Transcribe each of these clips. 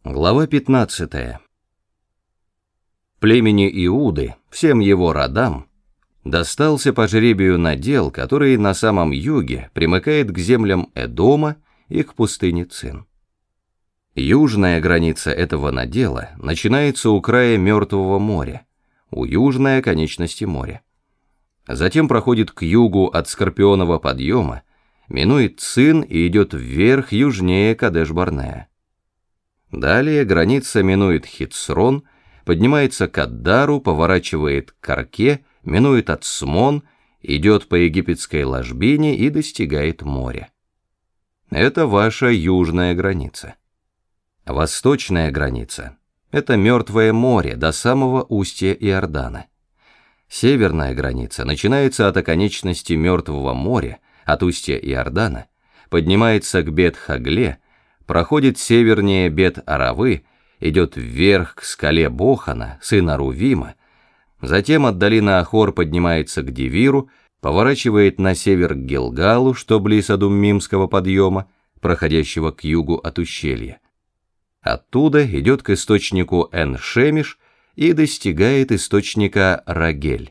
Глава 15. Племени Иуды, всем его родам, достался по жребию надел, который на самом юге примыкает к землям Эдома и к пустыне Цин. Южная граница этого надела начинается у края Мертвого моря, у южной оконечности моря. Затем проходит к югу от Скорпионова подъема, минует Цин и идет вверх южнее Кадеш-Барнеа. Далее граница минует Хицрон, поднимается к Аддару, поворачивает к Арке, минует Ацмон, идет по египетской ложбине и достигает моря. Это ваша южная граница. Восточная граница – это Мертвое море до самого устья Иордана. Северная граница начинается от оконечности Мертвого моря, от устья Иордана, поднимается к Бет-Хагле, проходит севернее Бет-Аравы, идет вверх к скале Бохана, сына Рувима, затем от долины Ахор поднимается к Девиру, поворачивает на север к Гилгалу, что близ Адуммимского подъема, проходящего к югу от ущелья. Оттуда идет к источнику Эн-Шемиш и достигает источника Рагель.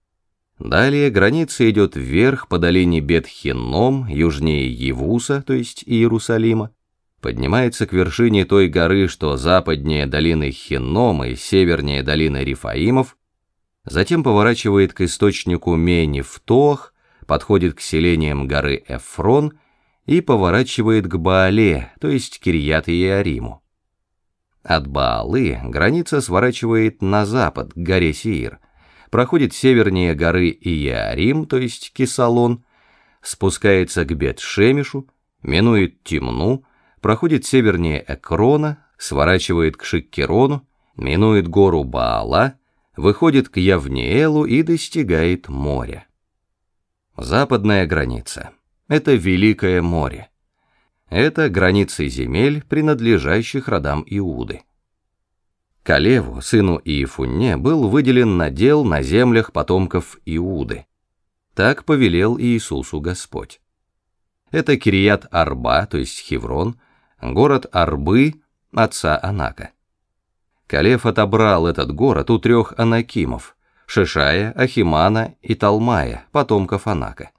Далее граница идет вверх по долине Бет-Хинном, южнее Евуса, то есть Иерусалима, поднимается к вершине той горы, что западнее долины Хиннома и севернее долины Рифаимов, затем поворачивает к источнику Мей-Нефтох, подходит к селениям горы Эфрон и поворачивает к Баале, то есть Кирьят-Иеариму. От Баалы граница сворачивает на запад, к горе Сеир, проходит севернее горы Иеарим, то есть Кисалон, спускается к Бет-Шемишу, минует Тимну, проходит севернее Экрона, сворачивает к Шиккерону, минует гору Баала, выходит к Явнеэлу и достигает моря. Западная граница – это Великое море. Это границы земель, принадлежащих родам Иуды. Калеву, сыну Иефунне, был выделен надел на землях потомков Иуды. Так повелел Иисусу Господь. Это Кирьят-Арба, то есть Хеврон, город Арбы, отца Анака. Калев отобрал этот город у 3 анакимов – Шешая, Ахимана и Талмая, потомков Анака.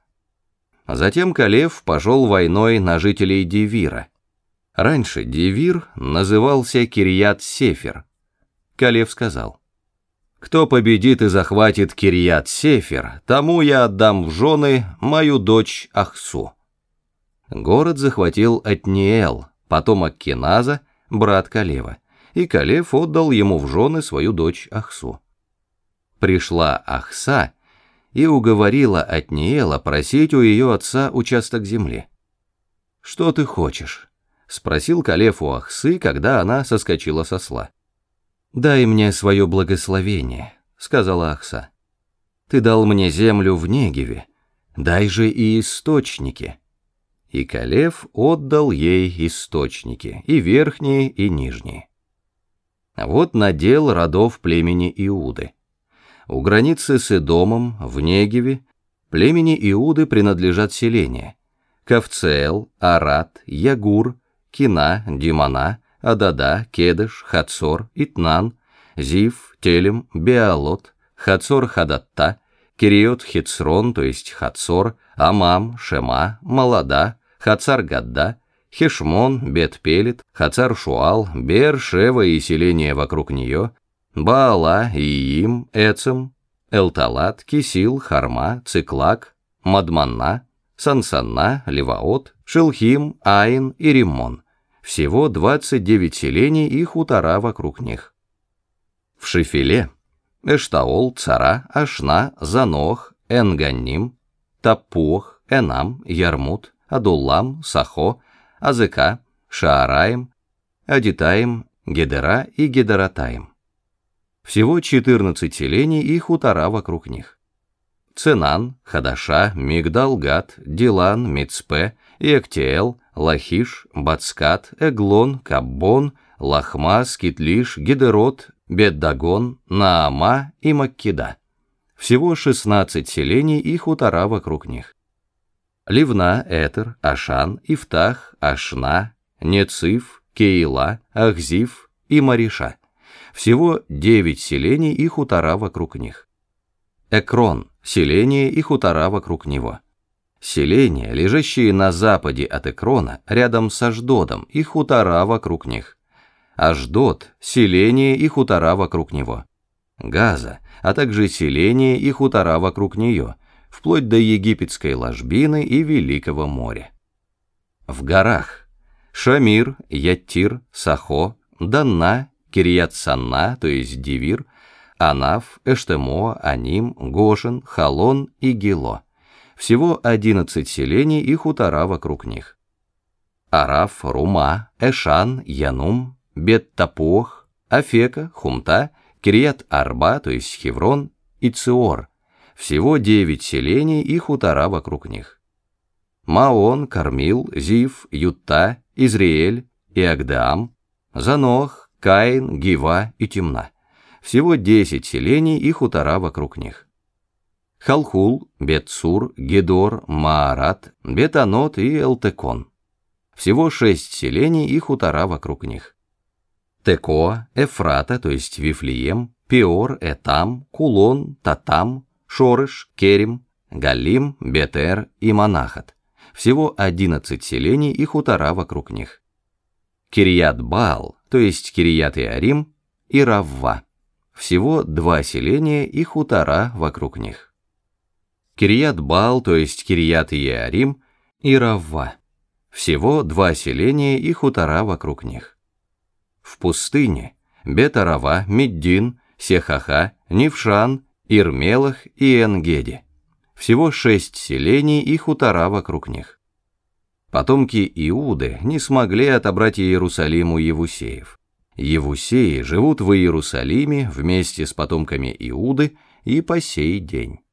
Затем Калев пошел войной на жителей Девира. Раньше Девир назывался Кирьят-Сефер. Калев сказал: «Кто победит и захватит Кирьят-Сефер, тому я отдам в жены мою дочь Ахсу». Город захватил Отниэл, потомок Киназа, брат Калева, и Калев отдал ему в жены свою дочь Ахсу. Пришла Ахса и уговорила Отниэла просить у ее отца участок земли. «Что ты хочешь?» — спросил Калев у Ахсы, когда она соскочила с осла. «Дай мне свое благословение», — сказала Ахса. «Ты дал мне землю в Негеве, дай же и источники». И Калев отдал ей источники, и верхние, и нижние. Вот надел родов племени Иуды. У границы с Эдомом, в Негеве, племени Иуды принадлежат селения: Кавцеэл, Арат, Ягур, Кина, Димана, Адада, Кедеш, Хацор, Итнан, Зив, Телем, Беалот, Хацор-Хадатта, Кириот-Хицрон, то есть Хацор, Амам, Шема, Малада, Хацар-Гадда, Хешмон, Бет-Пелет, Хацар-Шуал, Беэр-Шева и селения вокруг нее, Баала, Иим, Эцем, Элталат, Кисил, Харма, Циклак, Мадманна, Сансанна, Леваот, Шилхим, Аин и Риммон. Всего 29 селений и хутора вокруг них. В Шефеле Эштаол, Цара, Ашна, Занох, Энганним, Тапух, Энам, Ярмут, Адуллам, Сахо, Азека, Шаараим, Адитаим, Гедера и Гедератаим. Всего 14 селений и хутора вокруг них. Ценан, Хадаша, Мигдал-Гад, Дилан, Мицпе, Иактиэл, Лахиш, Бацкат, Эглон, Каббон, Лахма, Скитлиш, Гедерот, Бет-Дагон, Наама и Маккеда. Всего 16 селений и хутора вокруг них. Ливна, Этер, Ашан, Ифтах, Ашна, Нецив, Кейла, Ахзив и Мариша. Всего 9 селений и хутора вокруг них. Экрон – селение и хутора вокруг него. Селения, лежащие на западе от Экрона, рядом с Ашдодом, и хутора вокруг них. Ашдод – селение и хутора вокруг него. Газа, а также селение и хутора вокруг нее, вплоть до египетской ложбины и Великого моря. В горах – Шамир, Яттир, Сахо, Данна, Кирьят-Санна, то есть Дивир, Анаф, Эштемоа, Аним, Гошен, Халон и Гило. Всего 11 селений и хутора вокруг них. Араф, Рума, Эшан, Янум, Бет-Тапух, Афека, Хумта, Кирьят-Арба, то есть Хеврон, и Циор. Всего 9 селений и хутора вокруг них. Маон, Кармил, Зив, Ютта, Изриэль, Иагдеам, Занох, Каин, Гива и Тимна. Всего 10 селений и хутора вокруг них. Халхул, Бет-Сур, Гедор, Маарат, Бет-Анот и Элтекон. Всего 6 селений и хутора вокруг них. Текоа, Эфрата, то есть Вифлеем, Пиор, Этам, Кулон, Татам, Шореш, Керим, Галим, Бетер и Манахат. Всего 11 селений и хутора вокруг них. Кирьят-Баал, то есть Кирьят-Иарим, и Равва. Всего 2 селения и хутора вокруг них. Кирьят-Баал, то есть Кирьят-Иарим, и Равва. Всего 2 селения и хутора вокруг них. В пустыне Бет-Арава, Миддин, Сехаха, Нившан, Ирмелах и Энгеди. Всего 6 селений и хутора вокруг них. Потомки Иуды не смогли отобрать Иерусалим у Евусеев. Евусеи живут в Иерусалиме вместе с потомками Иуды и по сей день.